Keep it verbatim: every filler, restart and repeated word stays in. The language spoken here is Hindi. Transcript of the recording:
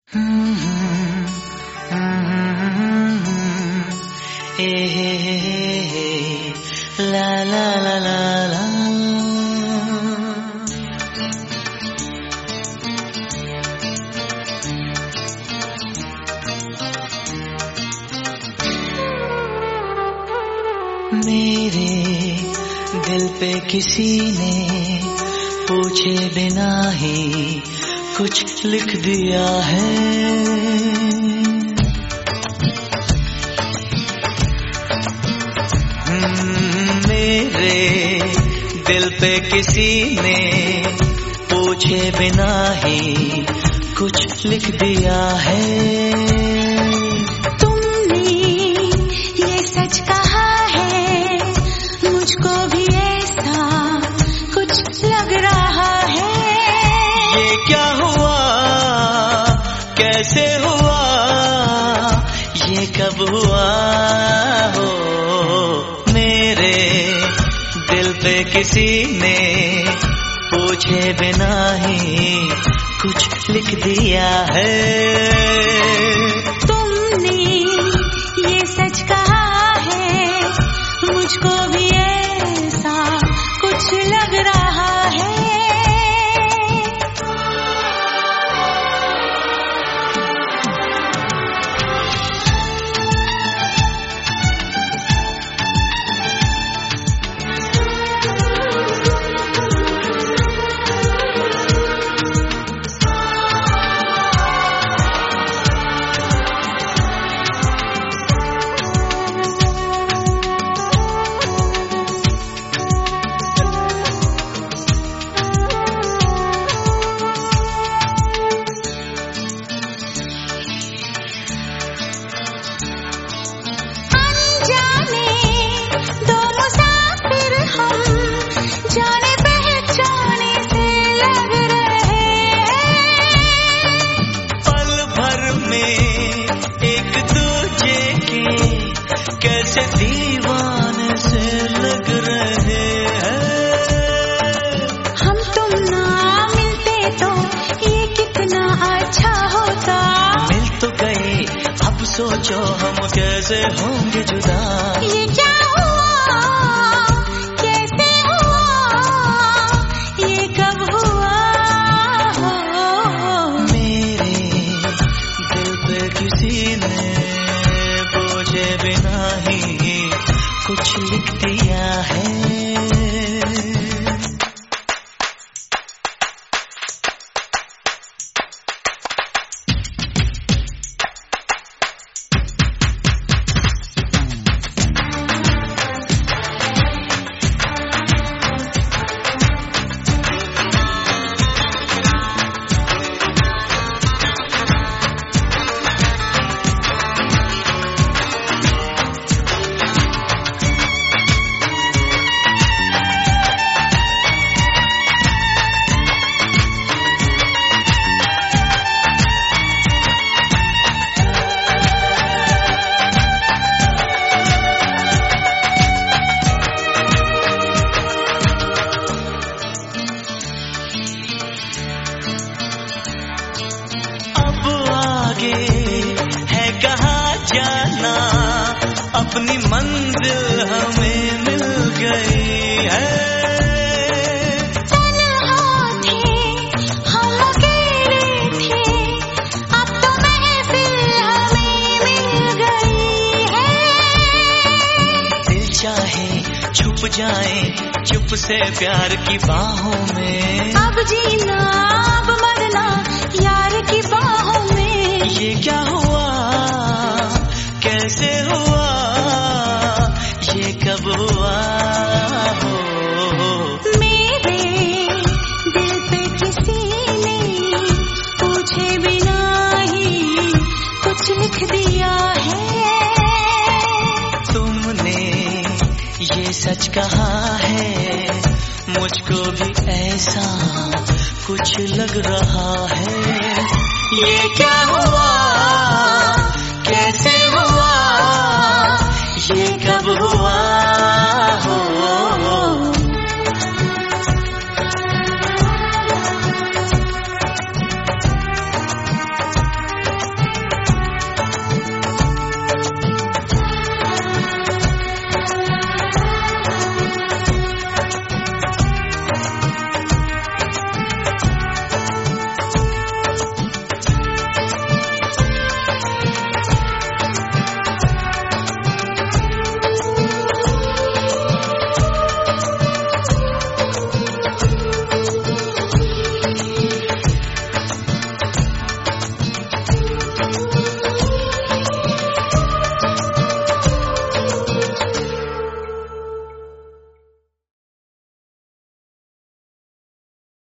La la la la la. मेरे दिल पे किसी ने पूछे बिना ही कुछ लिख दिया है। मेरे दिल पे किसी ने पूछे बिना ही कुछ लिख दिया है। तुमने ये सच कहा है, मुझको भी ऐसा कुछ लग रहा है। ये क्या हुआ, कैसे हुआ, ये कब हुआ हो। मेरे दिल पे किसी ने पूछे बिना ही कुछ लिख दिया है। तुमने ये सच कहा है, मुझको भी ऐसा कुछ लग रहा है। कैसे दीवाने से लग रहे हैं। हम तुम ना मिलते तो ये कितना अच्छा होता। मिल तो गए, अब सोचो हम कैसे होंगे जुदा। ये क्या हुआ, कैसे हुआ, ये कब हुआ हो। मेरे दिल पे किसी ने पूछे बिना ही कुछ लिख दिया है। है कहाँ जाना, अपनी मंजिल हमें मिल गई है। तन्हा थे, हम अकेले थे, अब तो महफिल हमें मिल गई है। दिल चाहे छुप जाए चुप से प्यार की बाहों में। अब जीना अब मरना यार की बाहों में। ये क्या हुआ, कैसे हुआ, ये कब हुआ हो। मेरे दिल पे किसी ने पूछे बिना ही कुछ लिख दिया है। तुमने ये सच कहा है, मुझको भी ऐसा कुछ लग रहा है। ये क्या